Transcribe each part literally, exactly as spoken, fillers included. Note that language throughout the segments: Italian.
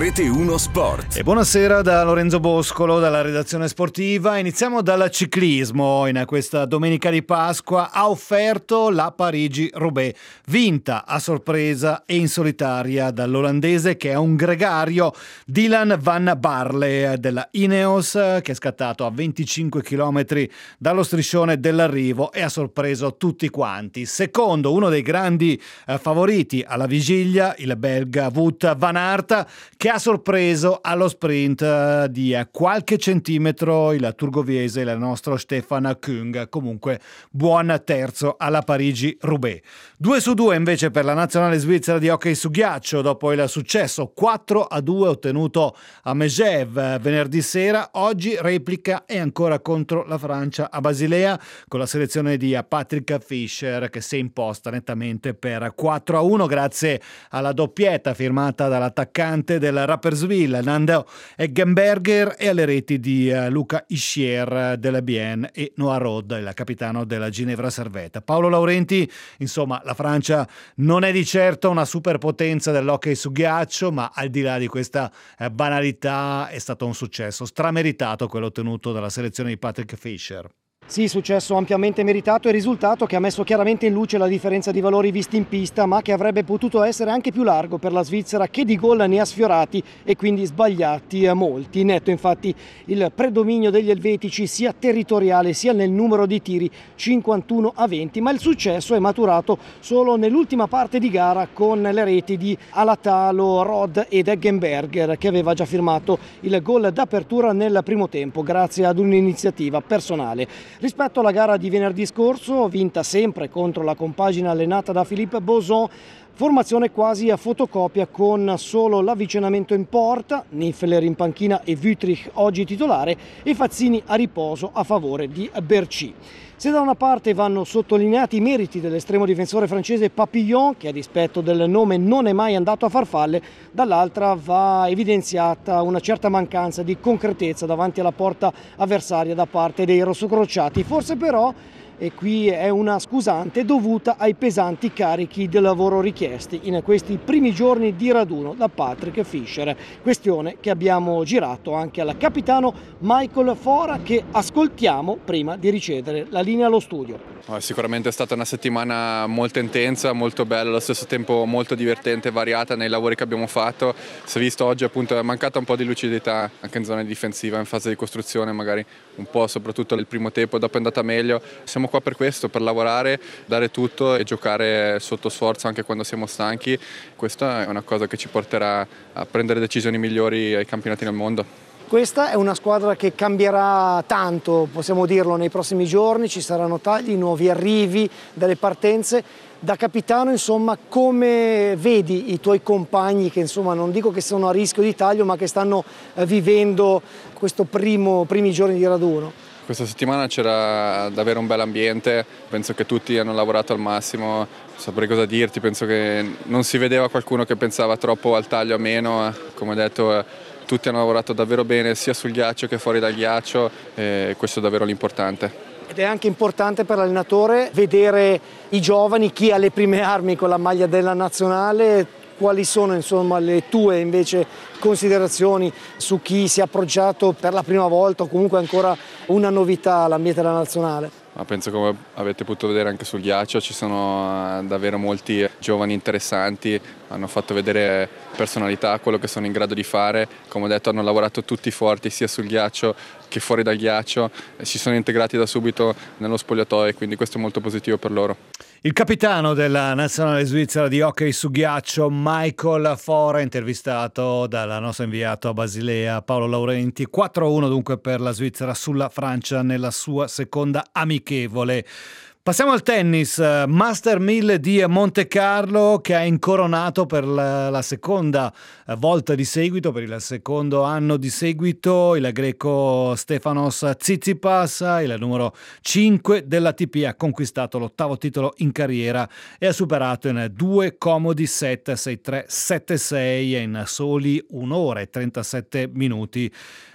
Rete uno Sport. E buonasera da Lorenzo Boscolo, dalla redazione sportiva. Iniziamo dal ciclismo. In questa domenica di Pasqua ha offerto la Parigi-Roubaix, vinta a sorpresa e in solitaria dall'olandese che è un gregario, Dylan van Baarle della Ineos, che è scattato a venticinque chilometri dallo striscione dell'arrivo e ha sorpreso tutti quanti. Secondo, uno dei grandi eh, favoriti alla vigilia, il belga Wout van Aert, che ha sorpreso allo sprint di qualche centimetro il turgoviese, il nostro Stefan Kung. Comunque buon terzo alla Parigi-Roubaix. due su due invece per la nazionale svizzera di hockey su ghiaccio dopo il successo quattro a due ottenuto a Megève venerdì sera. Oggi replica e ancora contro la Francia a Basilea con la selezione di Patrick Fischer che si è imposta nettamente per quattro a uno grazie alla doppietta firmata dall'attaccante del Rapperswil Nando Eggenberger e alle reti di Luca Ischier della Bien e Noah Rod, il capitano della Ginevra Servette. Paolo Laurenti, insomma, la Francia non è di certo una superpotenza dell'hockey su ghiaccio, ma al di là di questa banalità è stato un successo strameritato quello ottenuto dalla selezione di Patrick Fischer. Sì, successo ampiamente meritato e risultato che ha messo chiaramente in luce la differenza di valori visti in pista, ma che avrebbe potuto essere anche più largo per la Svizzera, che di gol ne ha sfiorati e quindi sbagliati a molti. Netto infatti il predominio degli elvetici sia territoriale sia nel numero di tiri, cinquantuno a venti, ma il successo è maturato solo nell'ultima parte di gara con le reti di Alatalo, Rod ed Eggenberger, che aveva già firmato il gol d'apertura nel primo tempo grazie ad un'iniziativa personale. Rispetto alla gara di venerdì scorso, vinta sempre contro la compagine allenata da Philippe Boson, formazione quasi a fotocopia con solo l'avvicinamento in porta, Nifler in panchina e Wüttrich oggi titolare e Fazzini a riposo a favore di Bercy. Se da una parte vanno sottolineati i meriti dell'estremo difensore francese Papillon, che a dispetto del nome non è mai andato a farfalle, dall'altra va evidenziata una certa mancanza di concretezza davanti alla porta avversaria da parte dei rossocrociati. Forse però, e qui è una scusante, dovuta ai pesanti carichi di lavoro richiesti in questi primi giorni di raduno da Patrick Fischer, questione che abbiamo girato anche al capitano Michael Fora, che ascoltiamo prima di ricevere la linea allo studio. Sicuramente è stata una settimana molto intensa, molto bella, allo stesso tempo molto divertente e variata nei lavori che abbiamo fatto. Si è visto oggi appunto è mancata un po' di lucidità anche in zona difensiva, in fase di costruzione magari un po', soprattutto nel primo tempo, dopo è andata meglio. Siamo qua per questo, per lavorare, dare tutto e giocare sotto sforzo anche quando siamo stanchi. Questa è una cosa che ci porterà a prendere decisioni migliori ai campionati nel mondo. Questa è una squadra che cambierà tanto, possiamo dirlo, nei prossimi giorni. Ci saranno tagli, nuovi arrivi, delle partenze. Da capitano, insomma, come vedi i tuoi compagni che, insomma, non dico che sono a rischio di taglio, ma che stanno eh, vivendo questo primo, primi giorni di raduno? Questa settimana c'era davvero un bel ambiente, penso che tutti hanno lavorato al massimo, saprei cosa dirti, penso che non si vedeva qualcuno che pensava troppo al taglio a meno, come ho detto tutti hanno lavorato davvero bene sia sul ghiaccio che fuori dal ghiaccio e questo è davvero l'importante. Ed è anche importante per l'allenatore vedere i giovani, chi ha le prime armi con la maglia della nazionale. Quali sono, insomma, le tue invece considerazioni su chi si è approcciato per la prima volta o comunque ancora una novità all'ambiente della nazionale? Ma penso, come avete potuto vedere anche sul ghiaccio, ci sono davvero molti giovani interessanti, hanno fatto vedere personalità, quello che sono in grado di fare. Come ho detto, hanno lavorato tutti forti sia sul ghiaccio che fuori dal ghiaccio, si sono integrati da subito nello spogliatoio e quindi questo è molto positivo per loro. Il capitano della nazionale svizzera di hockey su ghiaccio, Michael Fora, intervistato dal nostro inviato a Basilea, Paolo Laurenti. quattro a uno dunque per la Svizzera sulla Francia nella sua seconda amichevole. Passiamo al tennis, Master mille di Monte Carlo che ha incoronato per la, la seconda volta di seguito, per il secondo anno di seguito, il greco Stefanos Tsitsipas, il numero cinque dell'A T P, ha conquistato l'ottavo titolo in carriera e ha superato in due comodi set sei tre sette sei in soli un'ora e trentasette minuti.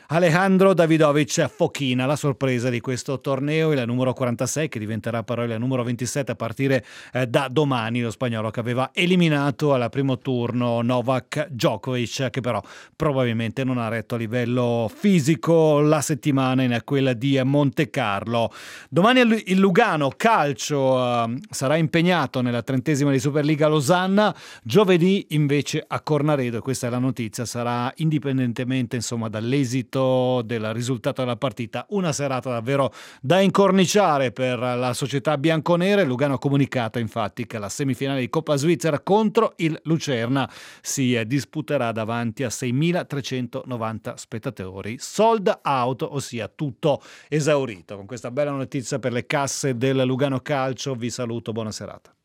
Alejandro Davidovic Fokina, la sorpresa di questo torneo, il numero quarantasei che diventerà però il numero ventisette a partire eh, da domani, lo spagnolo che aveva eliminato al primo turno Novak Djokovic, che però probabilmente non ha retto a livello fisico la settimana in quella di Monte Carlo. Domani il Lugano calcio eh, sarà impegnato nella trentesima di Superliga Losanna, giovedì invece a Cornaredo, e questa è la notizia, sarà indipendentemente insomma dall'esito del risultato della partita una serata davvero da incorniciare per la società bianconera. Il Lugano ha comunicato infatti che la semifinale di Coppa Svizzera contro il Lucerna si disputerà davanti a seimilatrecentonovanta spettatori, sold out, ossia tutto esaurito. Con questa bella notizia per le casse del Lugano Calcio vi saluto, buona serata.